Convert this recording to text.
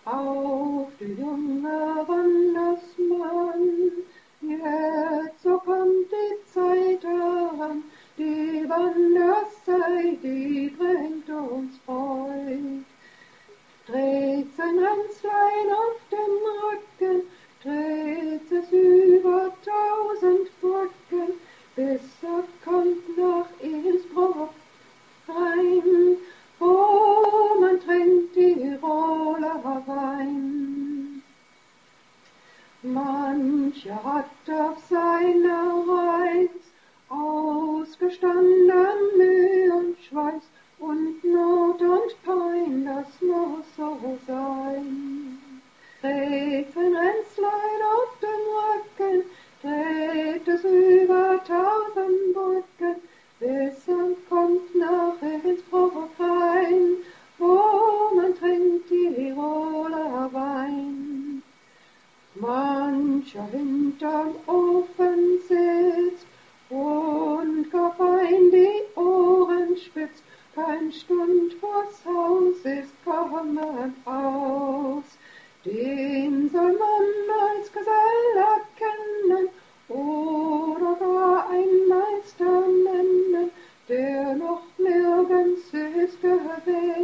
Auf die junge Wandersmann, jetzt so kommt die Zeit heran, die Wanderszeit, die bringt uns Freud. Trägt sein Ränzlein auf dem Rücken, trägt es über 1000 Brücken, bis er kommt nach Innsbruck rein, wo man trinkt Tiroler Wein. Mancher hat auf seiner Reis ausgestanden Mühe und Schweiß und Not und Pein, das muss so sein. Trägt sein Ränzlein auf dem Rücken, trägt es über 1000 Brücken, bis er kommt nach Innsbruck rein, wo man trinkt Tiroler Wein. Mancher hinterm Ofen sitzt und gar fein die Ohren spitzt, kein Stund vors Haus ist kommen aus. Den soll man als Gesell erkennen oder gar ein Meister nennen, der noch nirgends ist gewesen.